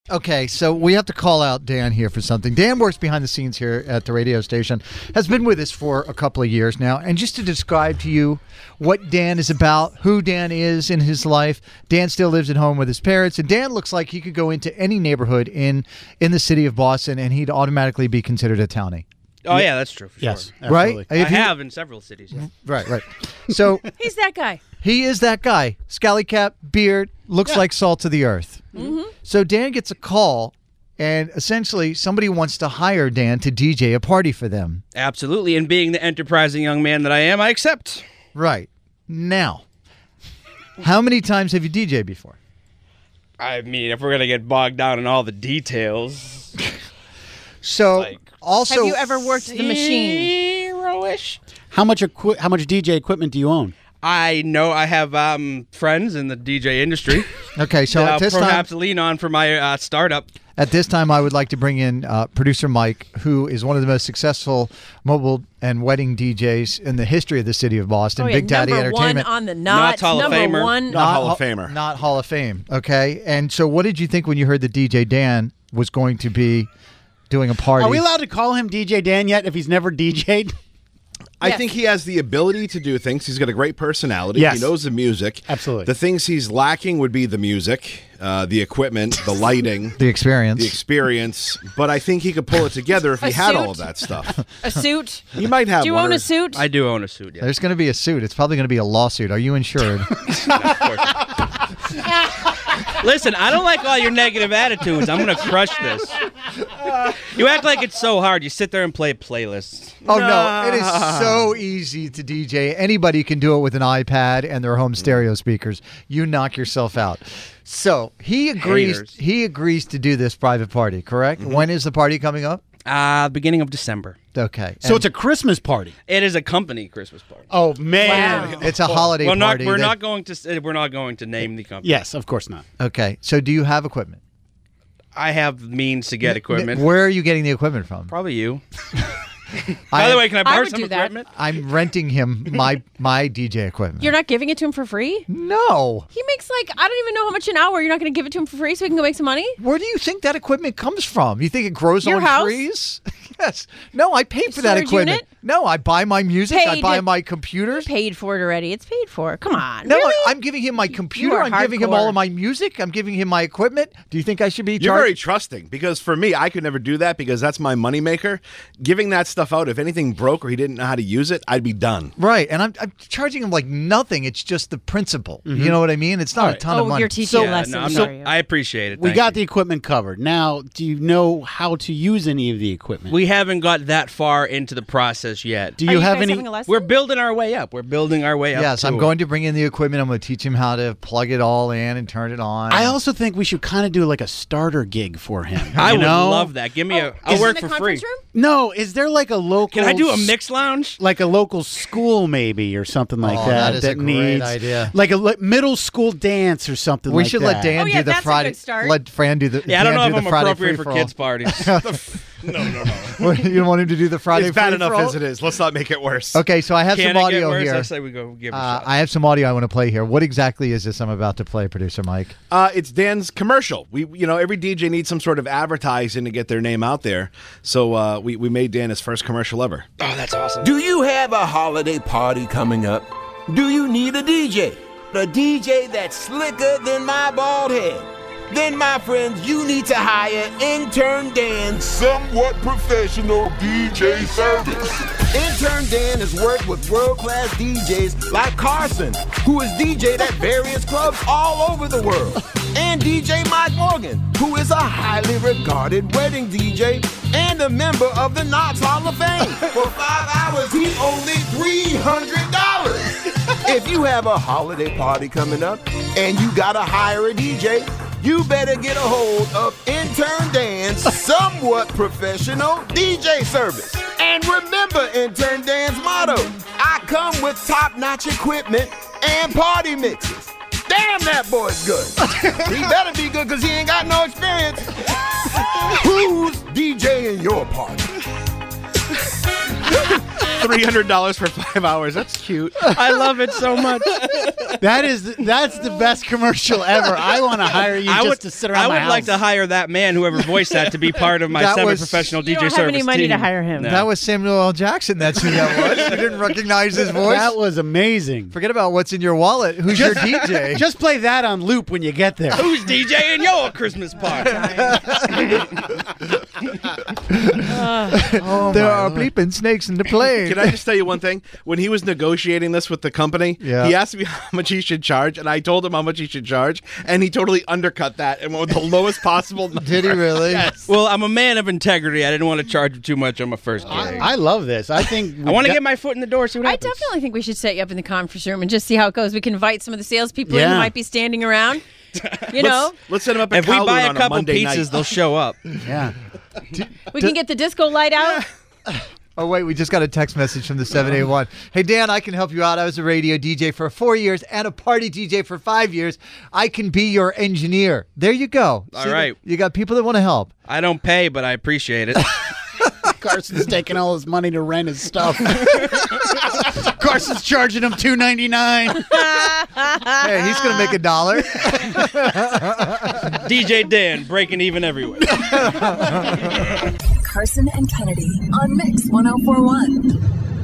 Okay, so we have to call out Dan here for something. Dan works behind the scenes here at the radio station, has been with us for a couple of years now. And just to describe to you what Dan is about, who Dan is in his life, Dan still lives at home with his parents. And Dan looks like he could go into any neighborhood in the city of Boston and he'd automatically be considered a townie. Oh, yeah, that's true. For yes, sure. Right? I have in several cities. Yeah. Right. So he's that guy. He is that guy. Scally cap, beard, looks like salt of the earth. Mm-hmm. So Dan gets a call, and essentially somebody wants to hire Dan to DJ a party for them. Absolutely. And being the enterprising young man that I am, I accept. Right. Now, how many times have you DJed before? I mean, if we're going to get bogged down in all the details. So, also... Have you ever worked the machine? Zero-ish. How much DJ equipment do you own? I know I have friends in the DJ industry. Okay, so that at this I'll time... perhaps lean on for my startup. At this time, I would like to bring in producer Mike, who is one of the most successful mobile and wedding DJs in the history of the city of Boston. Yeah, Big Daddy number Entertainment. one on the Knots. Hall of Number Famer. one. Not Hall of Famer. Not Hall of Fame, okay? And so what did you think when you heard that DJ Dan was going to be doing a party? Are we allowed to call him DJ Dan yet if he's never DJ'd? I Yes. think he has the ability to do things. He's got a great personality. Yes. He knows the music. Absolutely. The things he's lacking would be the music, the equipment, the lighting, The experience. the experience. But I think he could pull it together if he A had suit? all of that stuff. A suit. He might have Do you one own or- a suit? I do own a suit, yeah. There's going to be a suit. It's probably going to be a lawsuit. Are you insured? Of course. Listen, I don't like all your negative attitudes. I'm going to crush this. You act like it's so hard. You sit there and play playlists. Oh, no. It is so easy to DJ. Anybody can do it with an iPad and their home stereo speakers. You knock yourself out. So he agrees. Haters. He agrees to do this private party, correct? When is the party coming up? Beginning of December. Okay. So it's a Christmas party. It is a company Christmas party. Oh, man. Wow. it's a holiday Well, party. we're that- not going to name the company. Yes, of course not. Okay. So do you have equipment? I have means to get equipment. Where are you getting the equipment from? Probably you. By the way, can I I borrow would some do that. equipment? I'm renting him my DJ equipment. You're not giving it to him for free? No. He makes I don't even know how much an hour. You're not going to give it to him for free so he can go make some money? Where do you think that equipment comes from? You think it grows Your on house? trees? Yes. No, I pay for that Storage equipment. unit? No, I buy my music. I Paid. buy my computers. Paid for it already. It's paid for. Come on. No, really? I'm giving him my computer. are I'm giving him all hardcore. of my music. I'm giving him my equipment. Do you think I should be You're very charged? trusting because for me, I could never do that because that's my moneymaker. Giving that stuff out, if anything broke or he didn't know how to use it, I'd be done. Right, and I'm charging him like nothing. It's just the principle. You know what I mean? It's not a ton of money. You're teaching Yeah, lessons. no, are you? I appreciate it. We Thank got you. the equipment covered. Now, do you know how to use any of the equipment? We haven't got that far into the process yet. do Are you you have guys any? having a lesson? We're building our way up. Yes, to I'm it. going to bring in the equipment. I'm going to teach him how to plug it all in and turn it on. I also think we should kind of do like a starter gig for him. I you would know? love that. Give me a. Is I'll it work in the for free. conference room? No, is there like a local? Can I do a mix lounge? Like a local school, maybe, or something like Oh, that. that is a great needs idea. like a middle school dance or something. we like should that. let Dan Oh, yeah, do the that's a Friday. good start. Let Fran do the. Yeah, I don't know Dan if do I'm the Friday appropriate for free-for-all. kids' parties. No. You don't want him to do the Friday It's bad enough free-for-all? as it is. Let's not make it worse. Okay, so I have Can some it audio get worse? here. I say we go give it a shot. I have some audio I want to play here. What exactly is this I'm about to play, producer Mike? It's Dan's commercial. Every DJ needs some sort of advertising to get their name out there. So we made Dan his first commercial ever. Oh, that's awesome. Do you have a holiday party coming up? Do you need a DJ? A DJ that's slicker than my bald head? Then, my friends, you need to hire Intern Dan's somewhat professional DJ service. Intern Dan has worked with world-class DJs like Carson, who is DJ'd at various clubs all over the world, and DJ Mike Morgan, who is a highly regarded wedding DJ and a member of the Knots Hall of Fame. For 5 hours, he's only $300. If you have a holiday party coming up and you gotta hire a DJ, you better get a hold of Intern Dan's somewhat professional DJ service. And remember Intern Dan's motto, I come with top-notch equipment and party mixes. Damn, that boy's good. He better be good because he ain't got no experience. Who's DJing your party? $300 for 5 hours. That's cute. I love it so much. That's the best commercial ever. I want to hire you to sit around I my would house. like to hire that man, whoever voiced that, to be part of my That was- semi-professional You DJ don't service have any money team. to hire him. No. That was Samuel L. Jackson. That's who that was. You didn't recognize his voice? That was amazing. Forget about what's in your wallet. Who's your DJ? Just play that on loop when you get there. Who's DJing your Christmas party? There are bleeping snakes in the plane. Can I just tell you one thing? When he was negotiating this with the company, Yeah. he asked me how much he should charge, and I told him how much he should charge, and he totally undercut that and went with the lowest possible number. Did he really? Yes. Well, I'm a man of integrity. I didn't want to charge him too much on my first gig. I love this. I think I want to get my foot in the door, see what I happens. definitely think we should set you up in the conference room and just see how it goes. We can invite some of the salespeople in who Yeah. might be standing around. You know, Let's set him up at If we Kowloon buy a on couple Monday pizzas, night. they'll show up. Yeah. we can get the disco light out. Oh, wait, we just got a text message from the 781. Hey, Dan, I can help you out. I was a radio DJ for 4 years and a party DJ for 5 years. I can be your engineer. There you go. All See, right. You got people that want to help. I don't pay, but I appreciate it. Carson's taking all his money to rent his stuff. Carson's charging him $2.99. Hey, he's going to make $1. DJ Dan, breaking even everywhere. Carson and Kennedy on Mix 104.1.